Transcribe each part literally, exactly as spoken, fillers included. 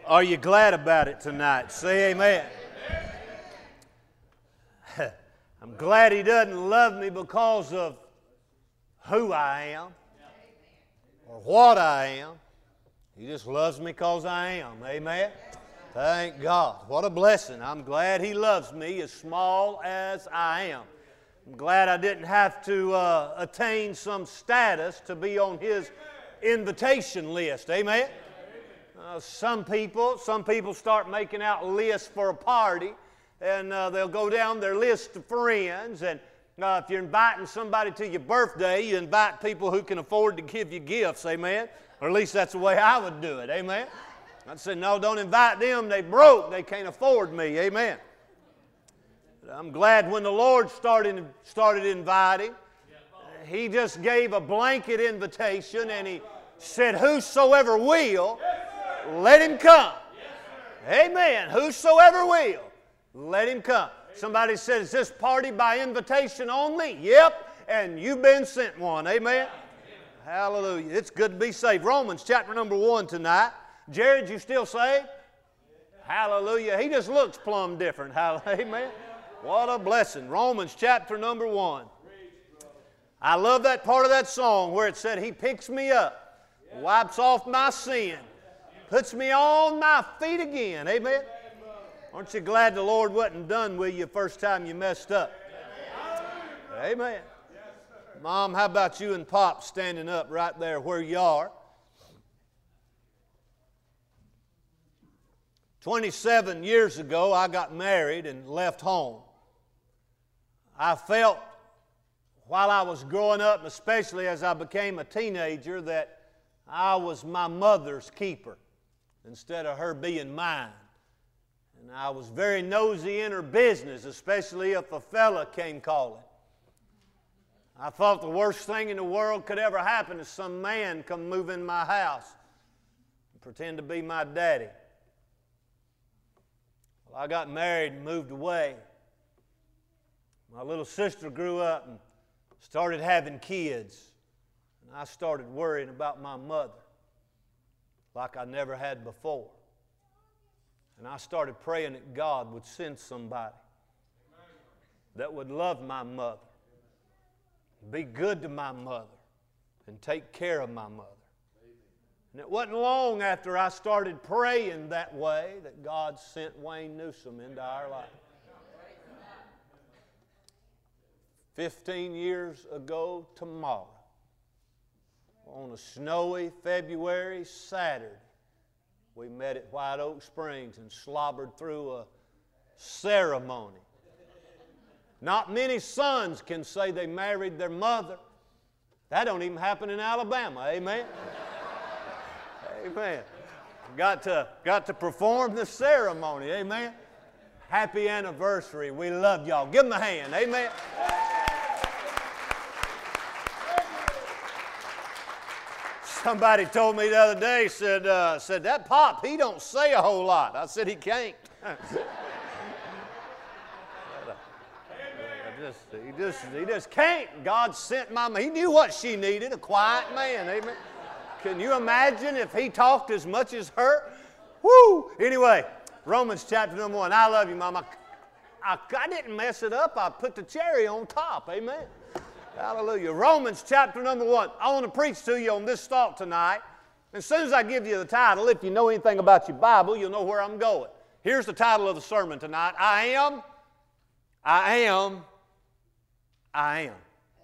Are you glad about it tonight? Say amen. I'm glad He doesn't love me because of who I am or what I am. He just loves me because I am. Amen. Thank God. What a blessing. I'm glad He loves me as small as I am. I'm glad I didn't have to uh, attain some status to be on His invitation list. Amen. Uh, some people, some people start making out lists for a party, and uh, they'll go down their list of friends. And uh, if you're inviting somebody to your birthday, you invite people who can afford to give you gifts. Amen. Or at least that's the way I would do it. Amen. I'd say, no, don't invite them. They broke. They can't afford me. Amen. But I'm glad when the Lord started started inviting, He just gave a blanket invitation, and He said, "Whosoever will, let him come." Amen. Whosoever will, let him come. Somebody said, "Is this party by invitation only?" Yep. And you've been sent one. Amen. Hallelujah. It's good to be saved. Romans chapter number one tonight. Jared, you still saved? Hallelujah. He just looks plumb different. Amen. What a blessing. Romans chapter number one. I love that part of that song where it said, He picks me up, wipes off my sin, puts me on my feet again. Amen. Aren't you glad the Lord wasn't done with you the first time you messed up? Amen. Mom, how about you and Pop standing up right there where you are? twenty-seven years ago, I got married and left home. I felt while I was growing up, and especially as I became a teenager, that I was my mother's keeper instead of her being mine. And I was very nosy in her business, especially if a fella came calling. I thought the worst thing in the world could ever happen is some man come move in my house and pretend to be my daddy. Well, I got married and moved away. My little sister grew up and started having kids. And I started worrying about my mother like I never had before. And I started praying that God would send somebody that would love my mother, be good to my mother, and take care of my mother. And it wasn't long after I started praying that way that God sent Wayne Newsom into our life. Fifteen years ago tomorrow, on a snowy February Saturday, we met at White Oak Springs and slobbered through a ceremony. Not many sons can say they married their mother. That don't even happen in Alabama. Amen. Amen. Got to, got to perform the ceremony. Amen. Happy anniversary. We love y'all. Give them a hand. Amen. Somebody told me the other day, said, uh, said that Pop, he don't say a whole lot. I said he can't. just, he, just, he just can't. God sent my man. He knew what she needed, a quiet man. Amen. Can you imagine if he talked as much as her? Woo! Anyway, Romans chapter number one. I love you, Mama. I, I, I didn't mess it up. I put the cherry on top. Amen. Hallelujah. Romans chapter number one. I want to preach to you on this thought tonight. As soon as I give you the title, if you know anything about your Bible, you'll know where I'm going. Here's the title of the sermon tonight. I am, I am, I am.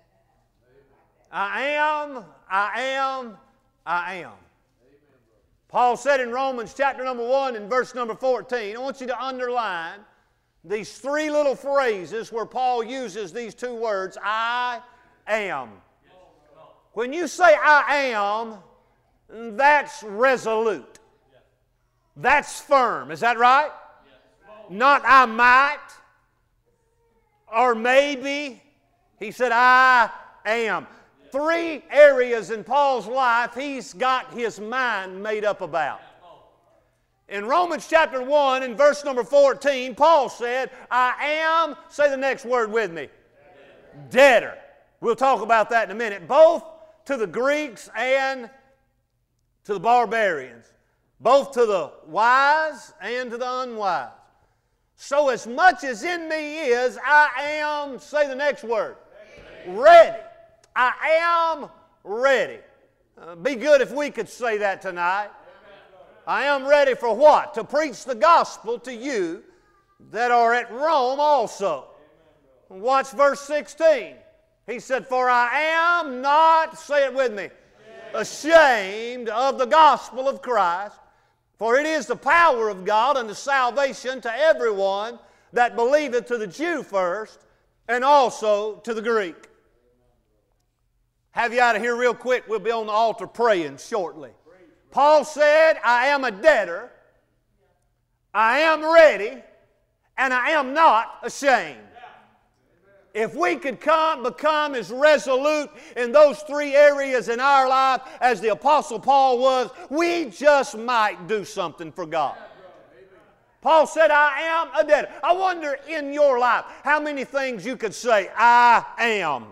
I am, I am, I am. Paul said in Romans chapter number one and verse number fourteen, I want you to underline these three little phrases where Paul uses these two words, I am. When you say I am, that's resolute. That's firm. Is that right? Not I might or maybe. He said I am. Three areas in Paul's life he's got his mind made up about. In Romans chapter one and verse number fourteen, Paul said, I am, say the next word with me, debtor. We'll talk about that in a minute. Both to the Greeks and to the barbarians. both to the wise and to the unwise. So as much as in me is, I am, say the next word, ready. I am ready. Uh, be good if we could say that tonight. I am ready for what? To preach the gospel to you that are at Rome also. Watch verse sixteen. He said, for I am not, say it with me, ashamed of the gospel of Christ, for it is the power of God unto salvation to everyone that believeth, to the Jew first, and also to the Greek. Have you out of here real quick. We'll be on the altar praying shortly. Paul said, I am a debtor, I am ready, and I am not ashamed. If we could come, become as resolute in those three areas in our life as the Apostle Paul was, we just might do something for God. Paul said, I am a debtor. I wonder in your life how many things you could say, I am.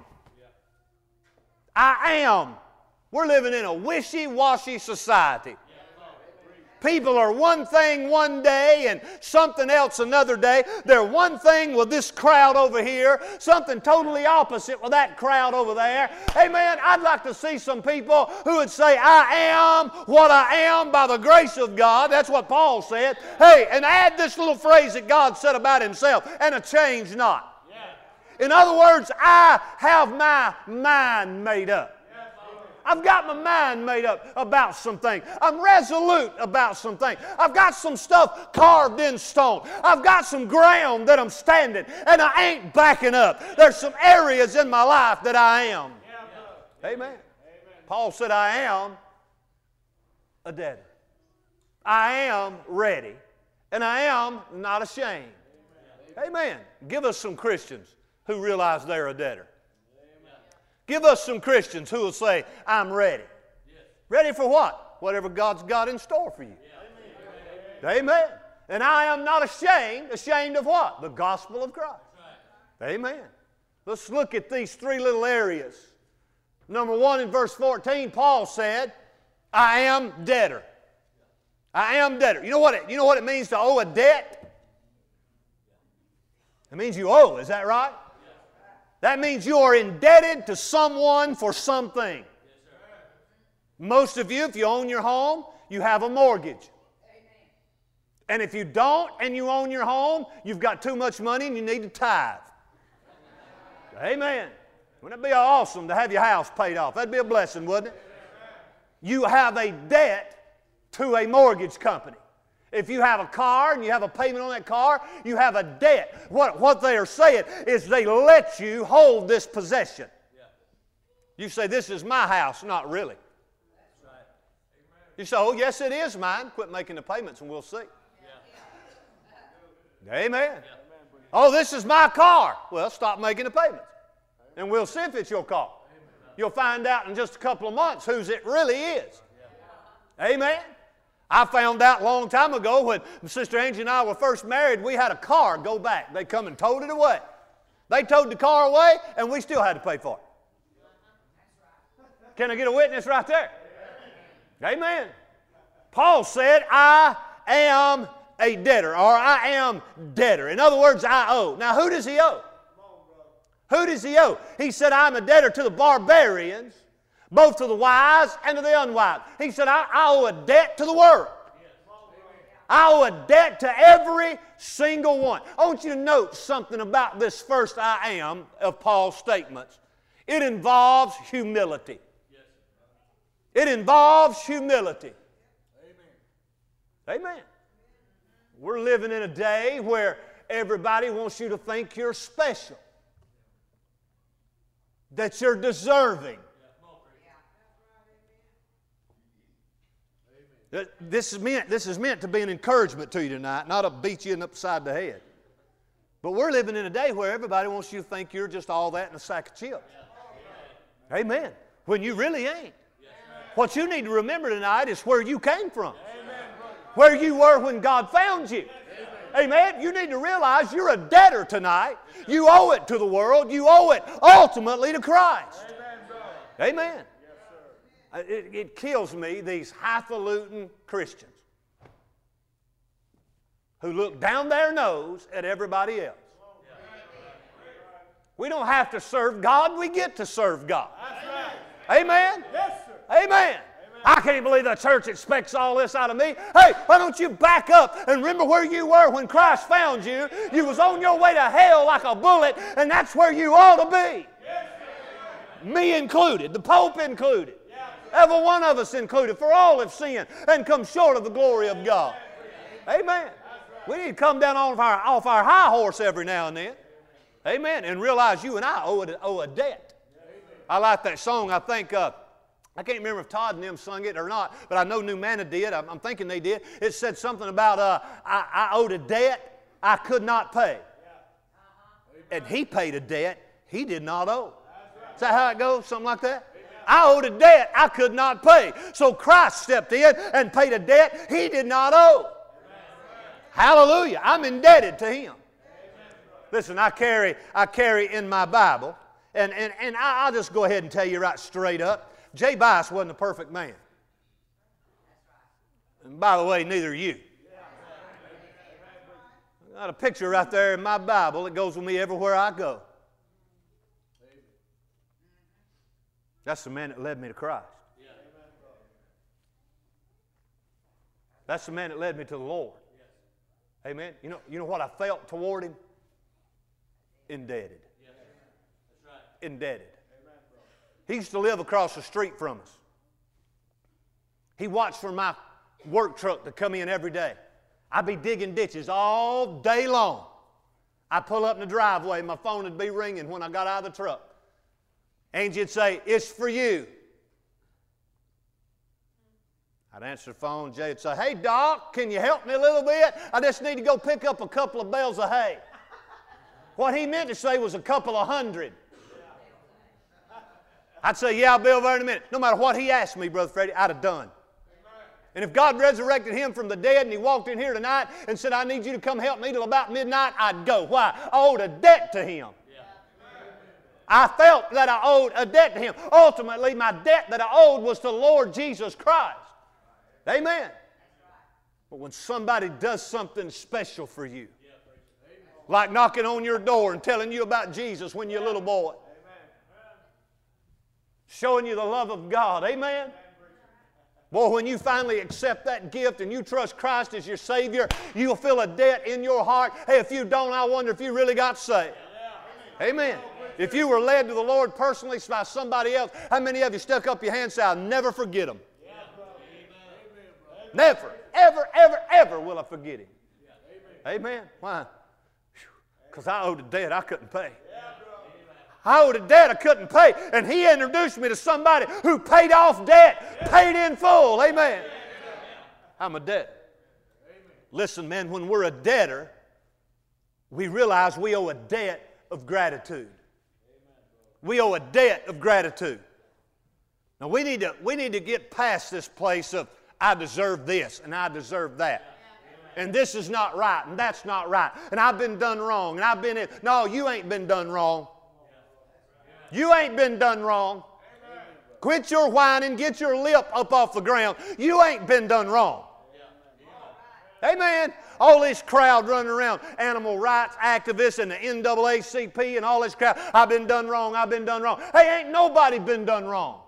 I am. We're living in a wishy-washy society. People are one thing one day and something else another day. They're one thing with this crowd over here, something totally opposite with that crowd over there. Amen. I'd like to see some people who would say, I am what I am by the grace of God. That's what Paul said. Hey, and add this little phrase that God said about Himself, and a change not. In other words, I have my mind made up. I've got my mind made up about some things. I'm resolute about some things. I've got some stuff carved in stone. I've got some ground that I'm standing, and I ain't backing up. There's some areas in my life that I am. Amen. Amen. Paul said, I am a debtor. I am ready, and I am not ashamed. Amen. Amen. Give us some Christians who realize they're a debtor. Give us some Christians who will say, I'm ready. Yes. Ready for what? Whatever God's got in store for you. Amen. Amen. And I am not ashamed. Ashamed of what? The gospel of Christ. Right. Amen. Let's look at these three little areas. Number one, in verse fourteen, Paul said, I am debtor. I am debtor. You know what it, you know what it means to owe a debt? It means you owe. Is that right? That means you are indebted to someone for something. Yes, most of you, if you own your home, you have a mortgage. Amen. And if you don't and you own your home, you've got too much money and you need to tithe. Amen. Wouldn't it be awesome to have your house paid off? That'd be a blessing, wouldn't it? You have a debt to a mortgage company. If you have a car and you have a payment on that car, you have a debt. What, what they are saying is they let you hold this possession. Yeah. You say, this is my house. Not really. That's right. You say, oh, yes, it is mine. Quit making the payments and we'll see. Yeah. Amen. Yeah. Oh, this is my car. Well, stop making the payments and we'll see if it's your car. Amen. You'll find out in just a couple of months whose it really is. Yeah. Amen. I found out a long time ago when Sister Angie and I were first married, we had a car go back. They come and towed it away. They towed the car away, and we still had to pay for it. Can I get a witness right there? Amen. Paul said, I am a debtor, or I am debtor. In other words, I owe. Now, who does he owe? Who does he owe? He said, I'm a debtor to the barbarians, both to the wise and to the unwise. He said, I, I owe a debt to the world. I owe a debt to every single one. I want you to note something about this first I am of Paul's statements. It involves humility. It involves humility. Amen. Amen. We're living in a day where everybody wants you to think you're special, that you're deserving. This is meant, this is meant to be an encouragement to you tonight, not to beat you upside the head. But we're living in a day where everybody wants you to think you're just all that in a sack of chips. Yeah. Amen. When you really ain't. Yes, what you need to remember tonight is where you came from. Amen. Where you were when God found you. Amen. Amen. You need to realize you're a debtor tonight. You owe it to the world. You owe it ultimately to Christ. Amen. Amen. It, it kills me, these highfalutin Christians. who look down their nose at everybody else. We don't have to serve God. We get to serve God. Amen? Yes, sir. Amen. I can't believe the church expects all this out of me. Hey, why don't you back up and remember where you were when Christ found you? You was on your way to hell like a bullet, and that's where you ought to be. Me included, the Pope included, every one of us included, for all have sinned and come short of the glory of God. Amen. We need to come down off our, off our high horse every now and then. Amen. And realize you and I owe a, owe a debt. I like that song. I think, uh, I can't remember if Todd and them sung it or not, but I know New Manna did. I'm, I'm thinking they did. It said something about uh, I, I owed a debt I could not pay. And he paid a debt he did not owe. Is that how it goes? Something like that? I owed a debt I could not pay. So Christ stepped in and paid a debt he did not owe. Hallelujah. I'm indebted to Him. Listen, I carry, I carry in my Bible, and, and, and I, I'll just go ahead and tell you right straight up, Jay Bice wasn't a perfect man. And by the way, neither are you. I got a picture right there in my Bible that goes with me everywhere I go. That's the man that led me to Christ. That's the man that led me to the Lord. Amen. You know, you know what I felt toward Him? Indebted. Indebted. He used to live across the street from us. He watched for my work truck to come in every day. I'd be digging ditches all day long. I'd pull up in the driveway, my phone would be ringing when I got out of the truck. Angie would say, "It's for you." I'd answer the phone. Jay would say, "Hey, Doc, can you help me a little bit? I just need to go pick up a couple of bales of hay." What he meant to say was a couple of hundred. I'd say, "Yeah, I'll be over in a minute." No matter what he asked me, Brother Freddie, I'd have done. And if God resurrected him from the dead and he walked in here tonight and said, "I need you to come help me till about midnight," I'd go. Why? I owed a debt to him. I felt that I owed a debt to Him. Ultimately, my debt that I owed was to the Lord Jesus Christ. Amen. But when somebody does something special for you, like knocking on your door and telling you about Jesus when you're a little boy, showing you the love of God, amen? Boy, when you finally accept that gift and you trust Christ as your Savior, you'll feel a debt in your heart. Hey, if you don't, I wonder if you really got saved. Amen. If you were led to the Lord personally by somebody else, how many of you stuck up your hand and said, "I'll never forget Him"? Never, ever, ever, ever will I forget Him. Amen. Why? Because I owed a debt I couldn't pay. I owed a debt I couldn't pay, and He introduced me to somebody who paid off debt, paid in full. Amen. I'm a debtor. Listen, man, when we're a debtor, we realize we owe a debt of gratitude. We owe a debt of gratitude. Now we need to we need to get past this place of I deserve this and I deserve that. And this is not right and that's not right. And I've been done wrong and I've been No, you ain't been done wrong. You ain't been done wrong. Quit your whining, get your lip up off the ground. You ain't been done wrong. Amen. All this crowd running around, animal rights activists and the N double A C P and all this crowd. I've been done wrong, I've been done wrong. Hey, ain't nobody been done wrong.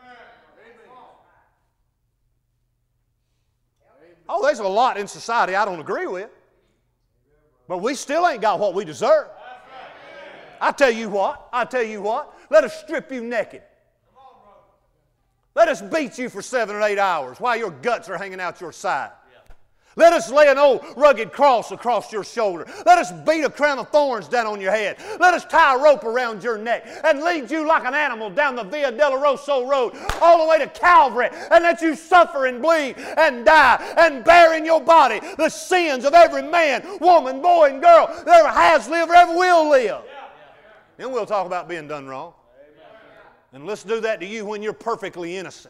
Oh, there's a lot in society I don't agree with. But we still ain't got what we deserve. I tell you what, I tell you what, let us strip you naked. Let us beat you for seven or eight hours while your guts are hanging out your side. Let us lay an old rugged cross across your shoulder. Let us beat a crown of thorns down on your head. Let us tie a rope around your neck and lead you like an animal down the Via Dolorosa Road all the way to Calvary and let you suffer and bleed and die and bear in your body the sins of every man, woman, boy, and girl that ever has lived or ever will live. Then we'll talk about being done wrong. And let's do that to you when you're perfectly innocent.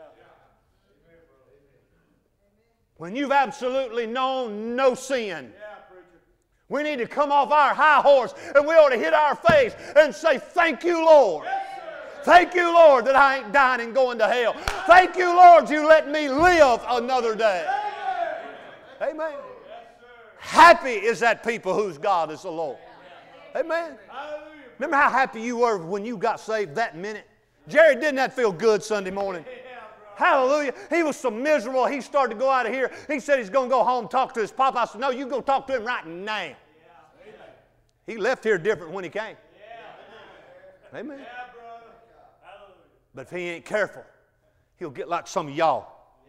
When you've absolutely known no sin. We need to come off our high horse and we ought to hit our face and say, "Thank you, Lord. Thank you, Lord, that I ain't dying and going to hell. Thank you, Lord, you let me live another day." Amen. Happy is that people whose God is the Lord. Amen. Remember how happy you were when you got saved that minute? Jerry, didn't that feel good Sunday morning? Hallelujah. He was so miserable, he started to go out of here. He said he's going to go home and talk to his papa. I said, no, you go talk to him right now. He left here different when he came. Amen. But if he ain't careful, he'll get like some of y'all.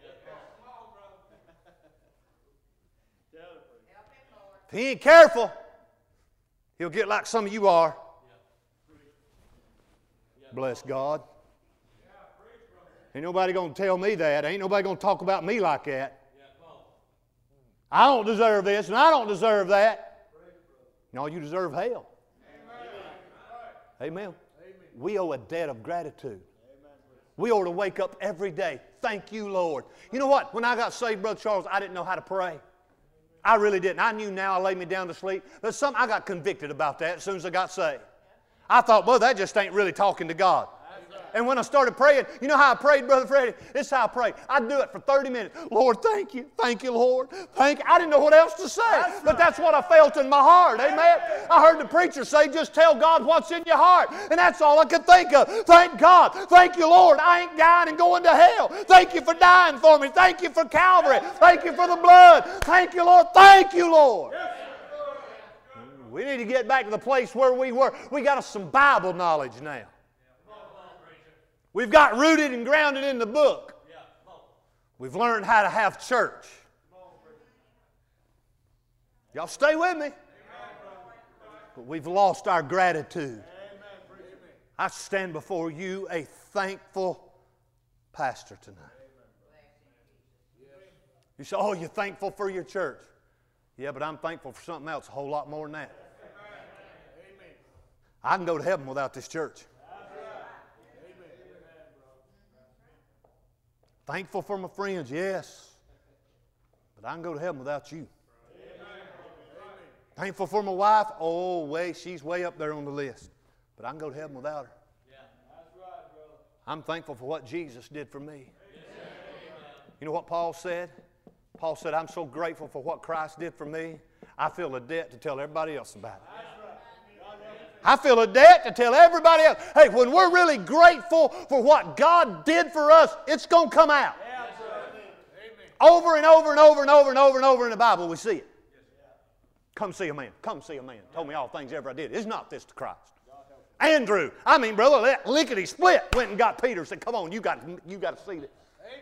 If he ain't careful, he'll get like some of you are. Bless God. Ain't nobody going to tell me that. Ain't nobody going to talk about me like that. I don't deserve this and I don't deserve that. No, you deserve hell. Amen. Amen. We owe a debt of gratitude. We ought to wake up every day. Thank you, Lord. You know what? When I got saved, Brother Charles, I didn't know how to pray. I really didn't. I knew now I laid me down to sleep. But some, I got convicted about that as soon as I got saved. I thought, well, that just ain't really talking to God. And when I started praying, you know how I prayed, Brother Freddie? This is how I prayed. I'd do it for thirty minutes. Lord, thank you. Thank you, Lord. Thank you. I didn't know what else to say. That's but right. That's what I felt in my heart. Amen. I heard the preacher say, just tell God what's in your heart. And that's all I could think of. Thank God. Thank you, Lord. I ain't dying and going to hell. Thank you for dying for me. Thank you for Calvary. Thank you for the blood. Thank you, Lord. Thank you, Lord. We need to get back to the place where we were. We got us some Bible knowledge now. We've got rooted and grounded in the book. We've learned how to have church. Y'all stay with me. But we've lost our gratitude. I stand before you a thankful pastor tonight. You say, oh, you're thankful for your church. Yeah, but I'm thankful for something else a whole lot more than that. I can go to heaven without this church. Thankful for my friends, yes. But I can go to heaven without you. Amen. Thankful for my wife, oh, way, she's way up there on the list. But I can go to heaven without her. Yeah. That's right, brother. I'm thankful for what Jesus did for me. Amen. You know what Paul said? Paul said, I'm so grateful for what Christ did for me, I feel a debt to tell everybody else about it. I feel a debt to tell everybody else. Hey, when we're really grateful for what God did for us, it's going to come out. Over and over and over and over and over and over in the Bible, we see it. Come see a man. Come see a man. Told me all things ever I did. Is not this to Christ? Andrew, I mean, brother, that lickety split went and got Peter and said, come on, you got, you got to see this.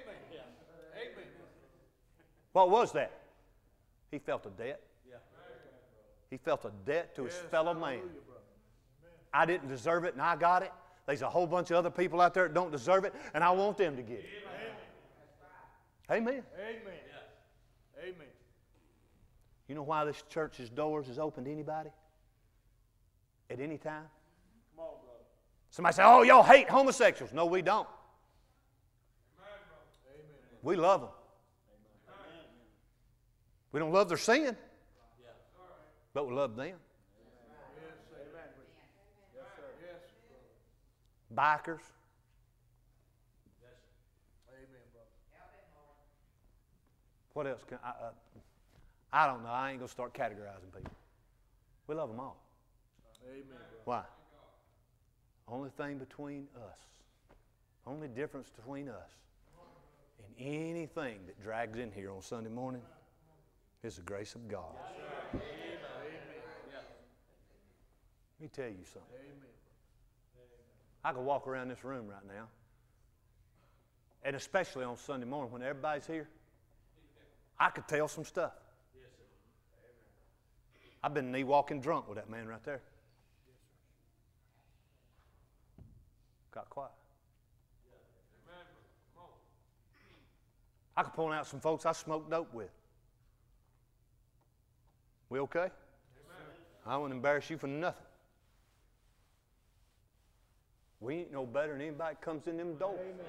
What was that? He felt a debt. He felt a debt to his fellow man. I didn't deserve it, and I got it. There's a whole bunch of other people out there that don't deserve it, and I want them to get it. Amen. Amen. Amen. You know why this church's doors is open to anybody? At any time? Come on, brother. Somebody say, oh, y'all hate homosexuals. No, we don't. Amen. We love them. Amen. We don't love their sin, but we love them. Bikers. What else can I? Uh, I don't know. I ain't gonna start categorizing people. We love them all. Amen. Why? Only thing between us, only difference between us, and anything that drags in here on Sunday morning is the grace of God. Amen. Let me tell you something. I could walk around this room right now, and especially on Sunday morning when everybody's here, I could tell some stuff. I've been knee walking drunk with that man right there. Got quiet. I could point out some folks I smoked dope with. We okay? I wouldn't embarrass you for nothing. We ain't no better than anybody that comes in them doors. Amen.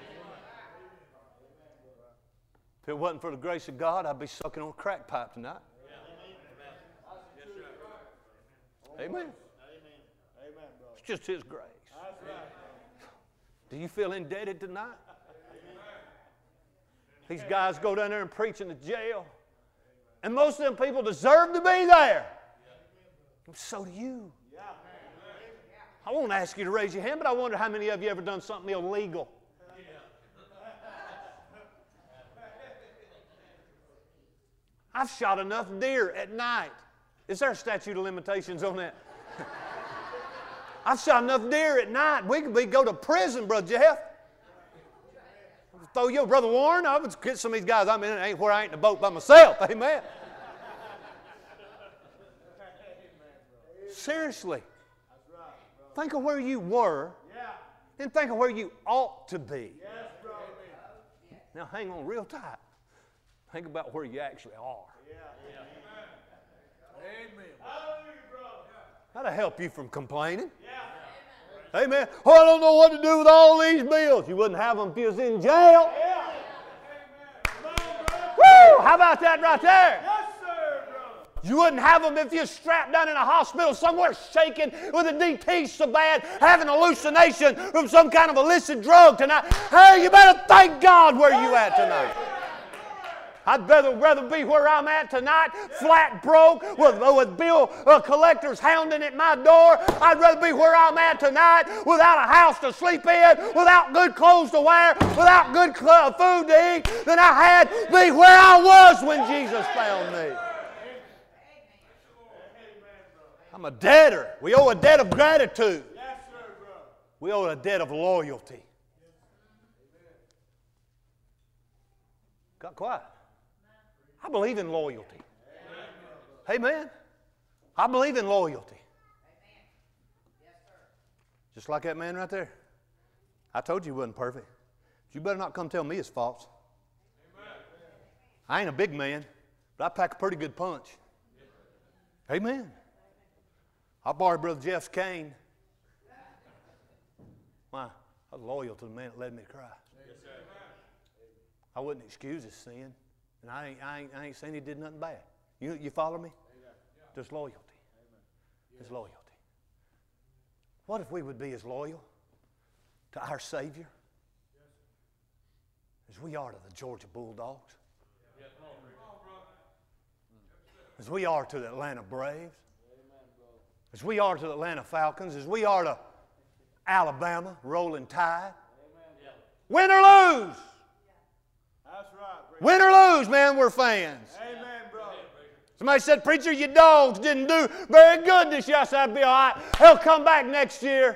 If it wasn't for the grace of God, I'd be sucking on a crack pipe tonight. Amen. Amen. It's just His grace. Do you feel indebted tonight? These guys go down there and preach in the jail. And most of them people deserve to be there. And so do you. I won't ask you to raise your hand, but I wonder how many of you ever done something illegal. I've shot enough deer at night. Is there a statute of limitations on that? I've shot enough deer at night. We could be, go to prison, Brother Jeff. Throw you, Brother Warren. I would get some of these guys. I mean, it ain't where I ain't in the boat by myself. Amen. Seriously. Think of where you were and think of where you ought to be. Now hang on real tight. Think about where you actually are. That'll help you from complaining. Amen. Oh, I don't know what to do with all these bills. You wouldn't have them if you was in jail. Woo! How about that right there? You wouldn't have them if you're strapped down in a hospital somewhere shaking with a D T so bad, having a hallucination from some kind of illicit drug tonight. Hey, you better thank God where you at tonight. I'd rather, rather be where I'm at tonight, flat broke, with, with bill uh, collectors hounding at my door. I'd rather be where I'm at tonight without a house to sleep in, without good clothes to wear, without good cl- food to eat, than I had be where I was when Jesus found me. I'm a debtor. We owe a debt of gratitude. We owe a debt of loyalty. Got quiet. I believe in loyalty. Amen. I believe in loyalty. Just like that man right there. I told you he wasn't perfect. You better not come tell me it's false. I ain't a big man, but I pack a pretty good punch. Amen. I borrowed Brother Jeff's cane. Why? I was loyal to the man that led me to Christ. I wouldn't excuse his sin. And I ain't, I ain't, I ain't saying he did nothing bad. You, you follow me? Just loyalty. Just loyalty. What if we would be as loyal to our Savior as we are to the Georgia Bulldogs? As we are to the Atlanta Braves? As we are to the Atlanta Falcons? As we are to Alabama, Rolling Tide? Win or lose? That's right. Win or lose, man, we're fans. Amen, brother. Somebody said, preacher, your dogs didn't do very good this year. I said, I'd be all right. They'll come back next year.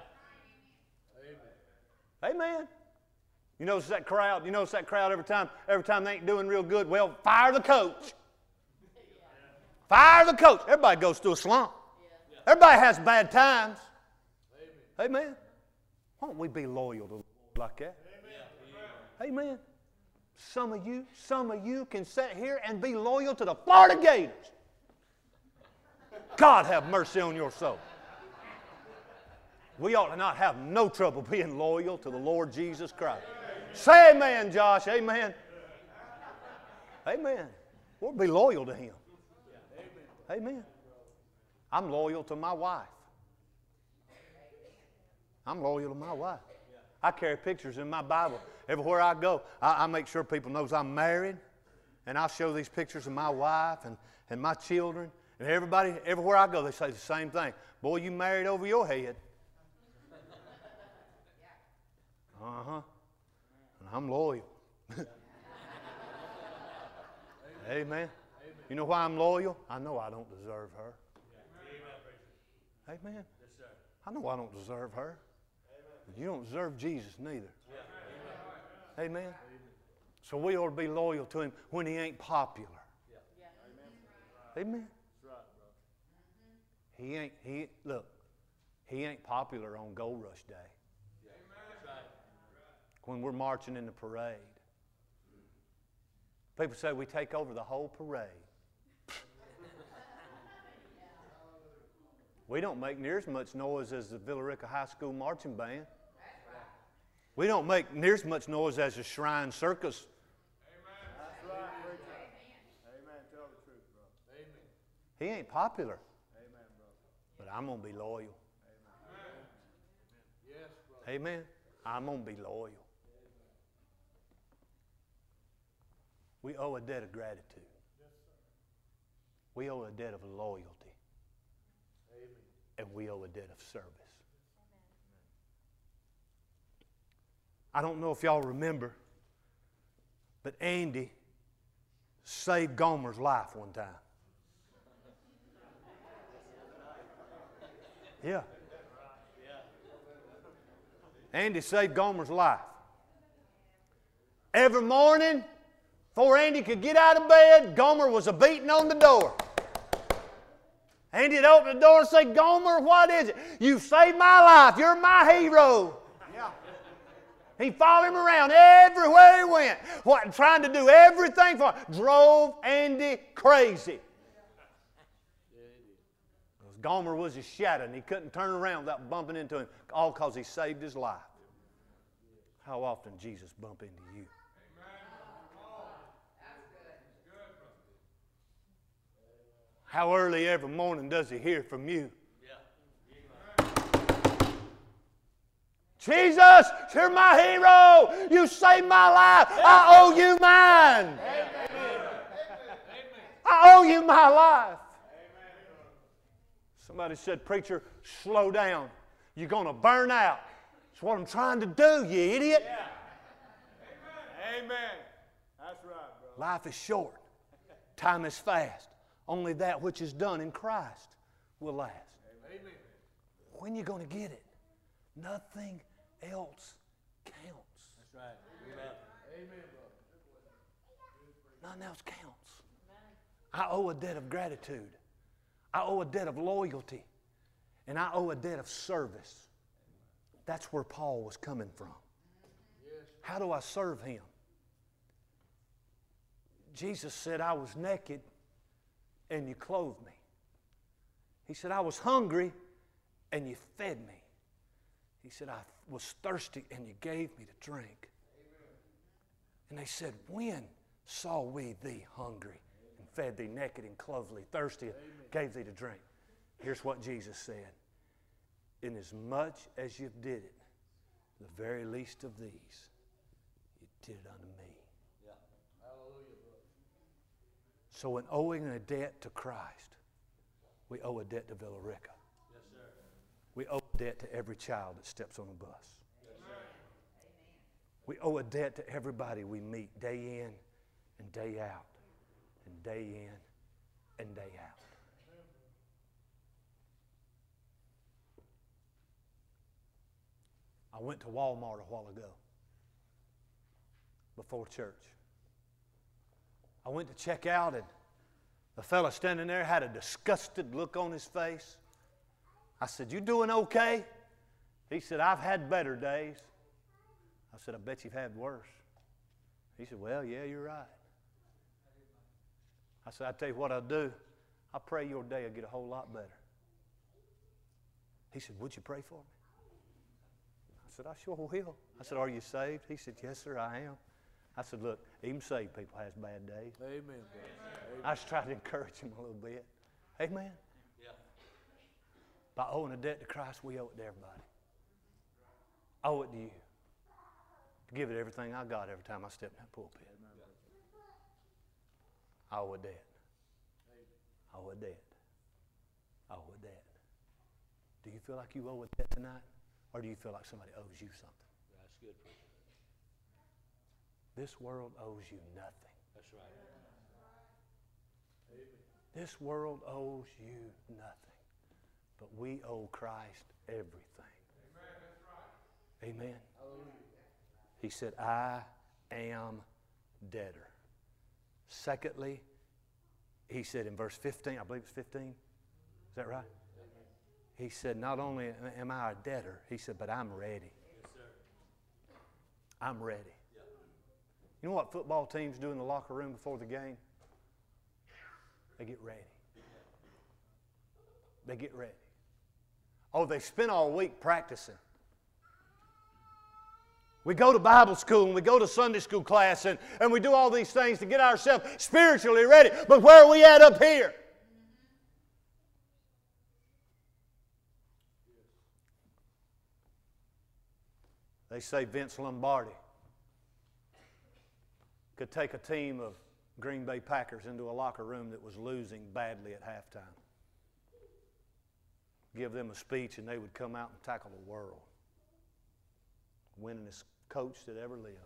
Yeah. Amen. Amen. You notice that crowd? You notice that crowd every time, every time they ain't doing real good? Well, fire the coach. Fire the coach. Everybody goes through a slump. Everybody has bad times. Amen. Amen. Why don't we be loyal to the Lord like that? Amen. Amen. Some of you, some of you can sit here and be loyal to the Florida Gators. God have mercy on your soul. We ought to not have no trouble being loyal to the Lord Jesus Christ. Say amen, Josh. Amen. Amen. We'll be loyal to Him. Amen. I'm loyal to my wife. I'm loyal to my wife. I carry pictures in my Bible. Everywhere I go, I, I make sure people knows I'm married. And I'll show these pictures of my wife and, and my children. And everybody, everywhere I go, they say the same thing. Boy, you married over your head. Uh-huh. And I'm loyal. Amen. You know why I'm loyal? I know I don't deserve her. Amen. I know I don't deserve her. You don't deserve Jesus neither. Amen. So we ought to be loyal to Him when He ain't popular. Amen. He ain't, he, look, He ain't popular on Gold Rush Day. When we're marching in the parade. People say we take over the whole parade. We don't make near as much noise as the Villa Rica High School Marching Band. We don't make near as much noise as the Shrine Circus. Amen. That's right, preacher. Amen. Tell the truth, bro. Amen. He ain't popular. Amen, bro. But I'm going to be loyal. Amen. Yes, brother. Amen. I'm going to be loyal. We owe a debt of gratitude. We owe a debt of loyalty. And we owe a debt of service. I don't know if y'all remember, but Andy saved Gomer's life one time. Yeah. Andy saved Gomer's life. Every morning, before Andy could get out of bed, Gomer was a-beating on the door. Andy'd open the door and say, Gomer, what is it? You saved my life. You're my hero. Yeah. He followed him around everywhere he went, what, trying to do everything for him. Drove Andy crazy. Gomer was his shadow, and he couldn't turn around without bumping into him, all because he saved his life. How often Jesus bump into you? How early every morning does he hear from you? Jesus, you're my hero. You saved my life. I owe you mine. I owe you my life. Somebody said, preacher, slow down. You're going to burn out. That's what I'm trying to do, you idiot. Amen. That's right, brother. Life is short. Time is fast. Only that which is done in Christ will last. Amen. When are you going to get it? Nothing else counts. That's right. Amen. Amen, brother. Nothing else counts. I owe a debt of gratitude. I owe a debt of loyalty. And I owe a debt of service. That's where Paul was coming from. How do I serve him? Jesus said, I was naked and you clothed me. He said, I was hungry and you fed me. He said, I was thirsty and you gave me to drink. And they said, when saw we thee hungry and fed thee, naked and clothed thee, thirsty and gave thee to drink? Here's what Jesus said. Inasmuch as you did it, the very least of these, you did it unto me. Yeah. Hallelujah, brother. So in owing a debt to Christ, we owe a debt to Villarica. Yes, sir. We owe a debt to every child that steps on the bus. Yes, sir. We owe a debt to everybody we meet day in and day out, and day in and day out. I went to Walmart a while ago, before church. I went to check out, and the fella standing there had a disgusted look on his face. I said, you doing okay? He said, I've had better days. I said, I bet you've had worse. He said, well, yeah, you're right. I said, I tell you what I'll do. I pray your day will get a whole lot better. He said, would you pray for me? I said, I sure will. I said, are you saved? He said, yes, sir, I am. I said, look, even saved people has bad days. Amen, brother. I just tried to encourage him a little bit. Amen? Yeah. By owing a debt to Christ, we owe it to everybody. I owe it to you. To give it everything I got every time I step in that pulpit. I owe a debt. I owe a debt. I owe a debt. Do you feel like you owe a debt tonight? Or do you feel like somebody owes you something? That's good, preacher. This world owes you nothing. That's right. This world owes you nothing. But we owe Christ everything. Amen. That's right. Amen. Hallelujah. He said, I am debtor. Secondly, he said in verse fifteen, I believe it's fifteen. Is that right? He said, not only am I a debtor, he said, but I'm ready. Yes, sir. I'm ready. Yeah. You know what football teams do in the locker room before the game? They get ready. They get ready. Oh, they spend all week practicing. We go to Bible school and we go to Sunday school class and, and we do all these things to get ourselves spiritually ready. But where are we at up here? They say Vince Lombardi could take a team of Green Bay Packers into a locker room that was losing badly at halftime. Give them a speech and they would come out and tackle the world. Winningest coach that ever lived.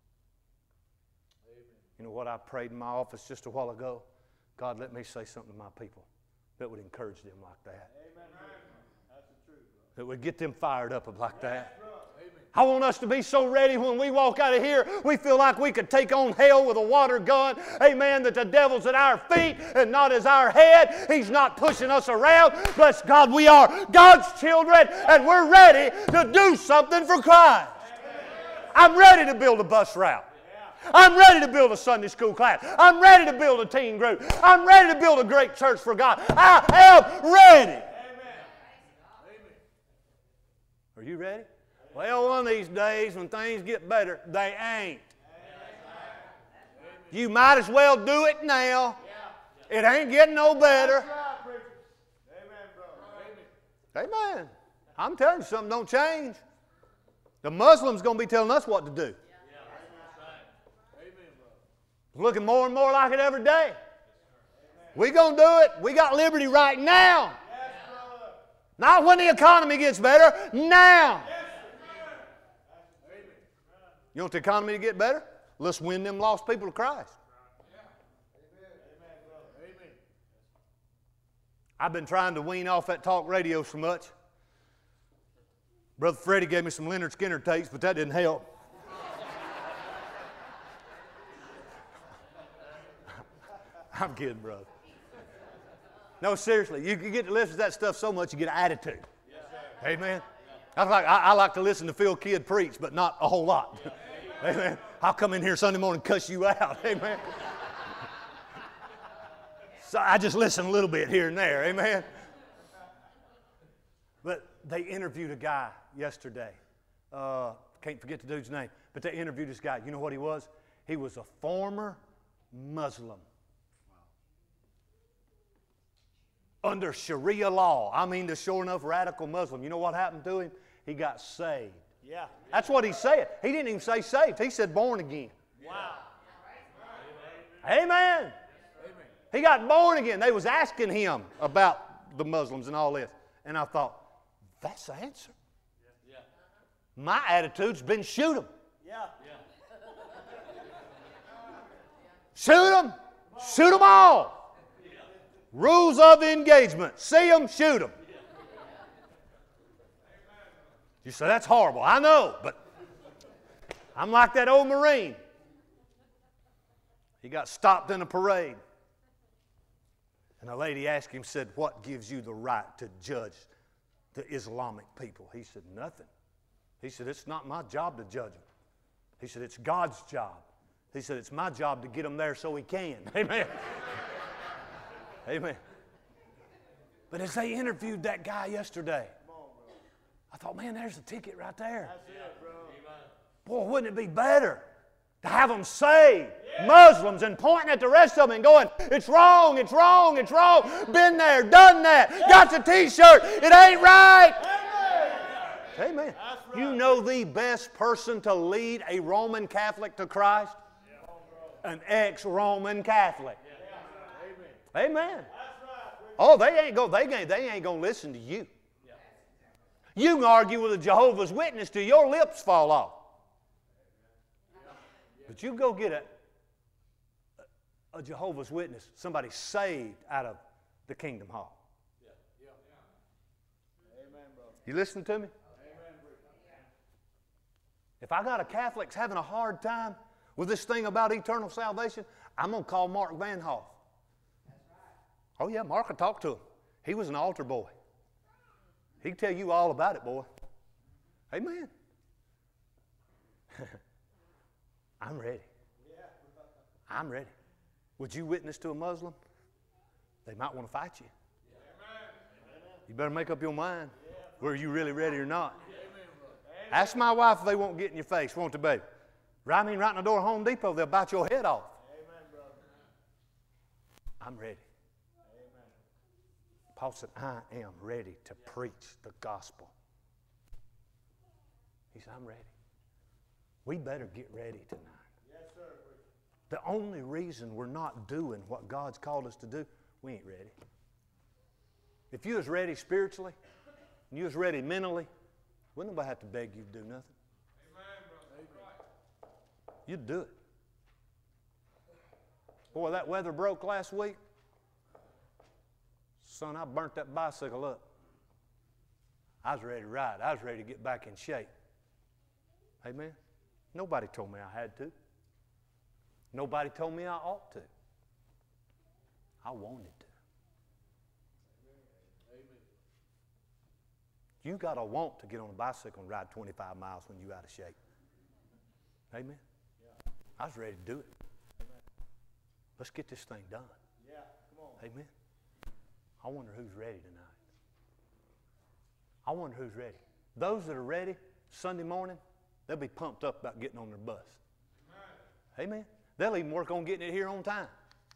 Amen. You know what I prayed in my office just a while ago? God, let me say something to my people that would encourage them like that. Amen. That's the truth, bro. That would get them fired up like that. Yes, I want us to be so ready when we walk out of here, we feel like we could take on hell with a water gun. Amen, that the devil's at our feet and not as our head. He's not pushing us around. Bless God, we are God's children and we're ready to do something for Christ. I'm ready to build a bus route. I'm ready to build a Sunday school class. I'm ready to build a teen group. I'm ready to build a great church for God. I am ready. Are you ready? Well, one of these days when things get better, they ain't. You might as well do it now. It ain't getting no better. Amen. I'm telling you, something don't change. The Muslims going to be telling us what to do. It's looking more and more like it every day. We're going to do it. We got liberty right now. Not when the economy gets better, now. You want the economy to get better? Let's win them lost people to Christ. I've been trying to wean off that talk radio so much. Brother Freddie gave me some Leonard Skinner tapes, but that didn't help. I'm kidding, brother. No, seriously, you can get to listen to that stuff so much you get an attitude. Amen. I like, I, I like to listen to Phil Kidd preach, but not a whole lot. Amen. I'll come in here Sunday morning and cuss you out. Amen. So I just listen a little bit here and there. Amen. But they interviewed a guy yesterday. Uh, can't forget the dude's name. But they interviewed this guy. You know what he was? He was a former Muslim. Under Sharia law. I mean, the sure enough radical Muslim. You know what happened to him? He got saved. Yeah. That's what he said. He didn't even say saved. He said born again. Wow. Amen. Amen. He got born again. They was asking him about the Muslims and all this. And I thought, that's the answer. Yeah. My attitude's been shoot them. Yeah. Shoot them. Shoot them all. Rules of engagement. See them, shoot them. You say, that's horrible. I know, but I'm like that old Marine. He got stopped in a parade. And a lady asked him, said, what gives you the right to judge the Islamic people? He said, nothing. He said, it's not my job to judge them. He said, it's God's job. He said, it's my job to get them there so he can. Amen. Amen. But as they interviewed that guy yesterday, I thought, man, there's a ticket right there. That's it, bro. Boy, wouldn't it be better to have them saved, yeah. Muslims, and pointing at the rest of them and going, it's wrong, it's wrong, it's wrong. Been there, done that, yeah. Got the t-shirt, it ain't right. Amen. Amen. Right. You know the best person to lead a Roman Catholic to Christ? Yeah. An ex-Roman Catholic. Yeah. Amen. Amen. Right. Oh, they ain't go. They ain't. They ain't gonna listen to you. Yeah. You can argue with a Jehovah's Witness till your lips fall off. But you go get a, a Jehovah's Witness, somebody saved out of the Kingdom Hall. Yeah. Yeah. Yeah. Amen, bro. You listening to me? Amen. If I got a Catholics having a hard time with this thing about eternal salvation, I'm going to call Mark Van Hoff. Oh, yeah, Mark will talk to him. He was an altar boy. He can tell you all about it, boy. Amen. I'm ready. I'm ready. Would you witness to a Muslim? They might want to fight you. You better make up your mind whether you're really ready or not. Ask my wife if they won't get in your face, won't they, baby? I mean, right in the door of Home Depot, they'll bite your head off. I'm ready. Paul said, I am ready to preach the gospel. He said, I'm ready. We better get ready tonight. Yes, sir. The only reason we're not doing what God's called us to do, we ain't ready. If you was ready spiritually, and you was ready mentally, wouldn't nobody have to beg you to do nothing. You'd do it. Boy, that weather broke last week. Son, I burnt that bicycle up. I was ready to ride. I was ready to get back in shape. Amen? Nobody told me I had to. Nobody told me I ought to. I wanted to. You got to want to get on a bicycle and ride twenty-five miles when you're out of shape. Amen? Yeah. I was ready to do it. Amen. Let's get this thing done. Yeah, come on. Amen? I wonder who's ready tonight. I wonder who's ready. Those that are ready Sunday morning, they'll be pumped up about getting on their bus. Amen? Amen? They'll even work on getting it here on time.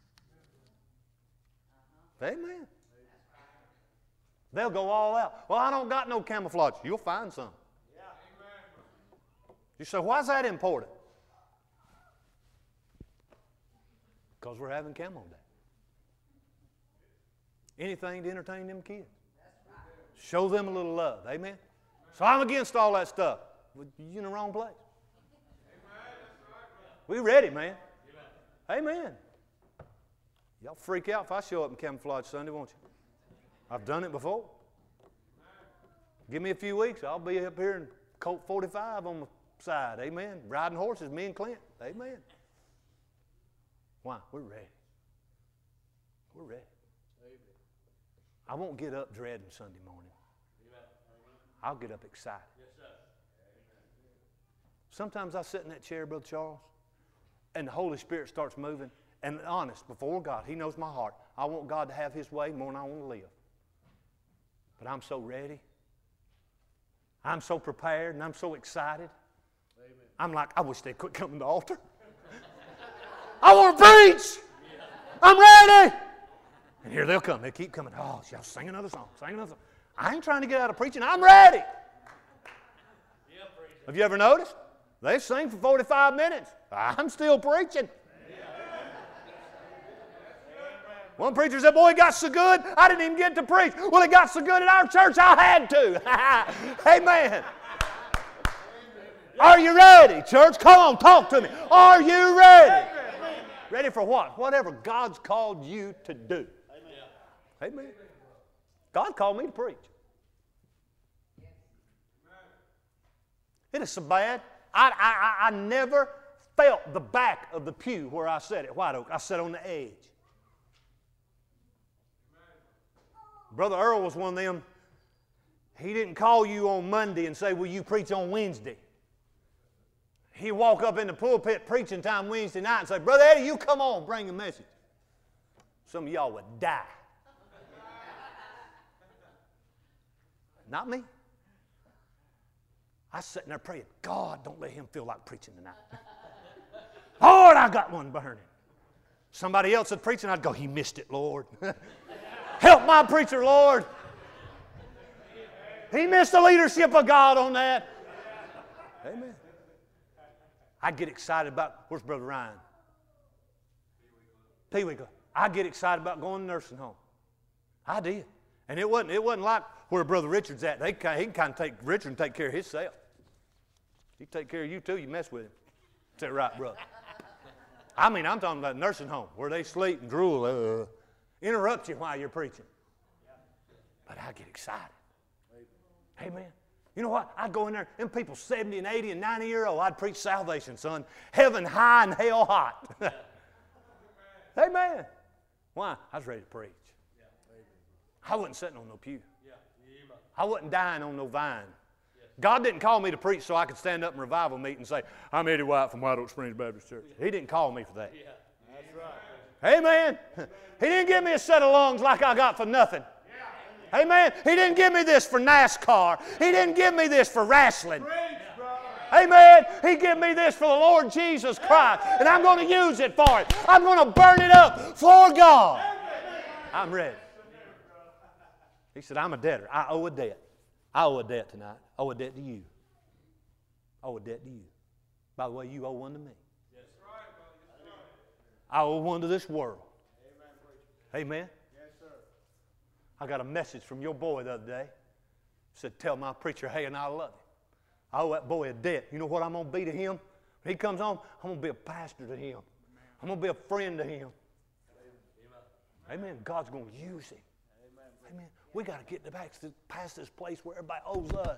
Uh-huh. Amen. They'll go all out. Well, I don't got no camouflage. You'll find some. Yeah. You say, why is that important? Because we're having camo day. Anything to entertain them kids. Show them a little love. Amen? So I'm against all that stuff. You're in the wrong place. We ready, man. Amen. Y'all freak out if I show up in camouflage Sunday, won't you? I've done it before. Give me a few weeks. I'll be up here in Colt forty-five on the side. Amen. Riding horses, me and Clint. Amen. Why? We're ready. We're ready. I won't get up dreading Sunday morning. I'll get up excited. Sometimes I sit in that chair, Brother Charles, and the Holy Spirit starts moving. And honest, before God, He knows my heart. I want God to have His way more than I want to live. But I'm so ready. I'm so prepared and I'm so excited. Amen. I'm like, I wish they'd quit coming to the altar. I want to preach. Yeah. I'm ready. And here they'll come. They keep coming. Oh, y'all sing another song. Sing another song. I ain't trying to get out of preaching. I'm ready. Yeah, have you ever noticed? They sing for forty-five minutes. I'm still preaching. One preacher said, boy, it got so good, I didn't even get to preach. Well, it got so good at our church, I had to. Amen. Are you ready, church? Come on, talk to me. Are you ready? Ready for what? Whatever God's called you to do. Amen. God called me to preach. It is so bad. I, I, I never felt the back of the pew where I sat at White Oak. I sat on the edge. Brother Earl was one of them. He didn't call you on Monday and say, will you preach on Wednesday? He'd walk up in the pulpit preaching time Wednesday night and say, Brother Eddie, you come on, bring a message. Some of y'all would die. Not me. I was sitting there praying, God, don't let him feel like preaching tonight. Lord, I got one burning. Somebody else would preach and I'd go, he missed it, Lord. Help my preacher, Lord. He missed the leadership of God on that. Amen. I get excited about, where's Brother Ryan? Pee Wee Club. I get excited about going to nursing home. I did. And it wasn't, it wasn't like where Brother Richard's at. They, he can kind of take Richard and take care of himself. He can take care of you too. You mess with him. Is that right, brother? I mean, I'm talking about nursing home where they sleep and drool. Uh, interrupt you while you're preaching. But I get excited. Amen. You know what? I'd go in there, and people seventy and eighty and ninety year old, I'd preach salvation, son. Heaven high and hell hot. Amen. Why? I was ready to preach. I wasn't sitting on no pew. I wasn't dying on no vine. God didn't call me to preach so I could stand up in revival meeting and say, I'm Eddie White from White Oak Springs Baptist Church. He didn't call me for that. That's right. Amen. He didn't give me a set of lungs like I got for nothing. Amen. He didn't give me this for NASCAR. He didn't give me this for wrestling. Amen. He gave me this for the Lord Jesus Christ. And I'm going to use it for it. I'm going to burn it up for God. I'm ready. He said, I'm a debtor. I owe a debt. I owe a debt tonight. I owe a debt to you. I owe a debt to you. By the way, you owe one to me. I owe one to this world. Amen, preacher. Amen. Yes, sir. I got a message from your boy the other day. Said, tell my preacher, hey, and I love him. I owe that boy a debt. You know what I'm going to be to him? When he comes home, I'm going to be a pastor to him. I'm going to be a friend to him. Amen. Amen. God's going to use him. Amen. Amen. We got to get back to past this place where everybody owes us.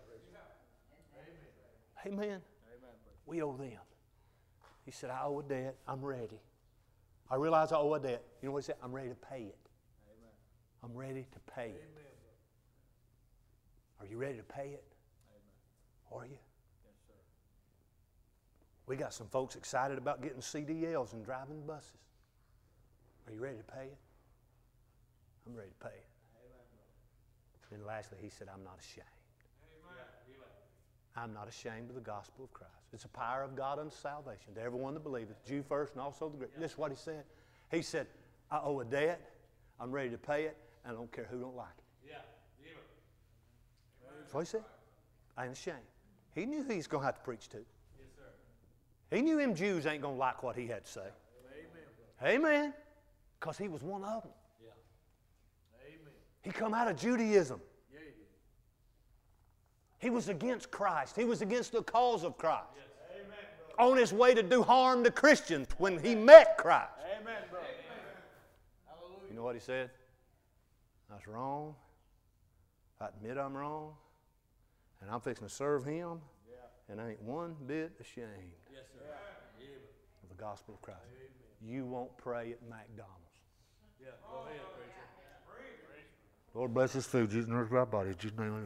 Amen. Amen. We owe them. He said, I owe a debt. I'm ready. I realize I owe a debt. You know what he said? I'm ready to pay it. Amen. I'm ready to pay it. Amen. Are you ready to pay it? Amen. Are you? Yes, sir. We got some folks excited about getting C D Ls and driving buses. Are you ready to pay it? I'm ready to pay it. Amen. And lastly, he said, I'm not ashamed. Amen. I'm not ashamed of the gospel of Christ. It's the power of God unto salvation to everyone that believeth, Jew first and also the Greek. This is what he said. He said, I owe a debt. I'm ready to pay it, and I don't care who don't like it. Yeah. That's what he said. I ain't ashamed. He knew who he's going to have to preach to. Yes, sir. He knew them Jews ain't going to like what he had to say. Amen. Amen. Because he was one of them. Yeah. Amen. He come out of Judaism. Yeah, he did. He was against Christ. He was against the cause of Christ. Yes. Amen, on his way to do harm to Christians when he met Christ. Amen, brother. Amen. You know what he said? That's wrong. I admit I'm wrong. And I'm fixing to serve him. Yeah. And I ain't one bit ashamed. Yes, sir. Yeah. Of the gospel of Christ. Amen. You won't pray at McDonald's. Yeah, go ahead, preacher. Lord bless his food. Jesus knows my body. Jesus name.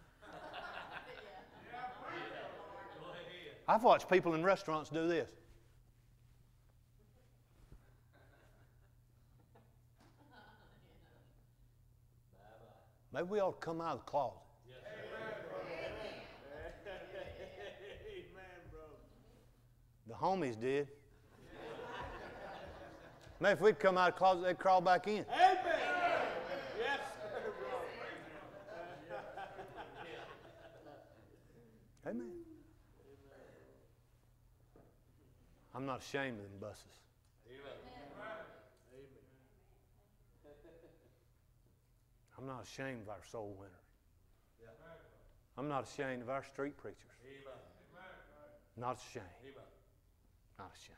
I've watched people in restaurants do this. Maybe we ought to come out of the closet. Yes, the homies did. Maybe if we'd come out of the closet, they'd crawl back in. Amen. Yes, Amen. I'm not ashamed of them buses. I'm not ashamed of our soul winners. I'm not ashamed of our street preachers. Not ashamed. Not ashamed.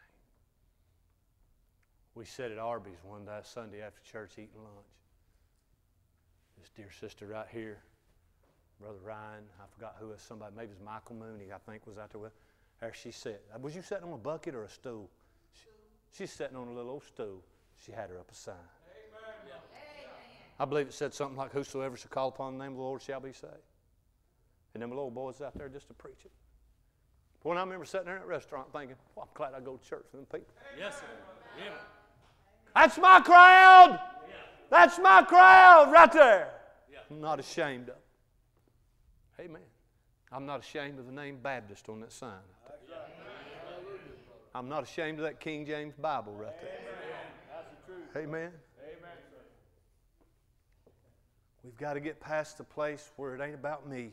We sat at Arby's one day Sunday after church eating lunch. This dear sister right here, Brother Ryan, I forgot who it was, somebody, maybe it was Michael Mooney, I think was out there with her. There she sat. Was you sitting on a bucket or a stool? She, she's sitting on a little old stool. She had her up a sign. Amen. I believe it said something like, whosoever shall call upon the name of the Lord shall be saved. And them little boys out there just to preach it. But when I remember sitting there in that restaurant thinking, well, I'm glad I go to church for them people. Yes, sir. Yeah. That's my crowd. Yeah. That's my crowd right there. Yeah. I'm not ashamed of it. Amen. I'm not ashamed of the name Baptist on that sign. I'm not ashamed of that King James Bible right there. Amen. Amen. Amen. We've got to get past the place where it ain't about me.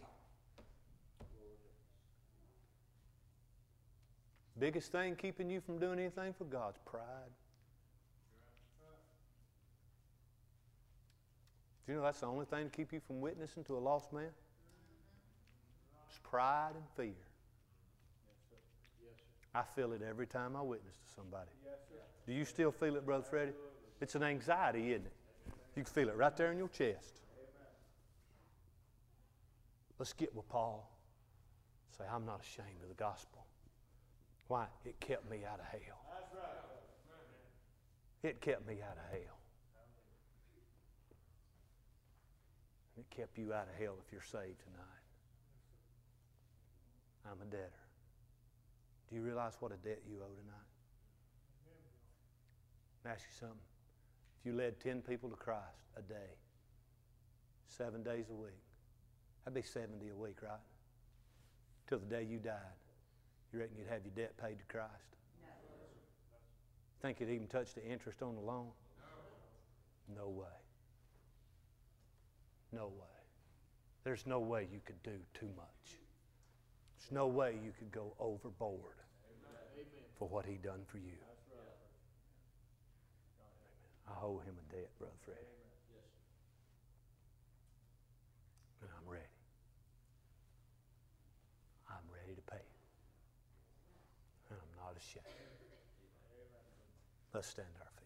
Biggest thing keeping you from doing anything for God's pride. Do you know that's the only thing to keep you from witnessing to a lost man? It's pride and fear. I feel it every time I witness to somebody. Do you still feel it, Brother Freddie? It's an anxiety, isn't it? You can feel it right there in your chest. Let's get with Paul. Say, I'm not ashamed of the gospel. Why? It kept me out of hell. It kept me out of hell. It kept you out of hell if you're saved tonight. I'm a debtor. Do you realize what a debt you owe tonight? Let me ask you something. If you led ten people to Christ a day, seven days a week, that'd be seventy a week, right? Till the day you died. You reckon you'd have your debt paid to Christ? No. Think you'd even touch the interest on the loan? No. No way. No way. There's no way you could do too much. There's no way you could go overboard for what he done for you. I owe him a debt, Brother Freddie. And I'm ready. I'm ready to pay it. And I'm not ashamed. Let's stand our feet.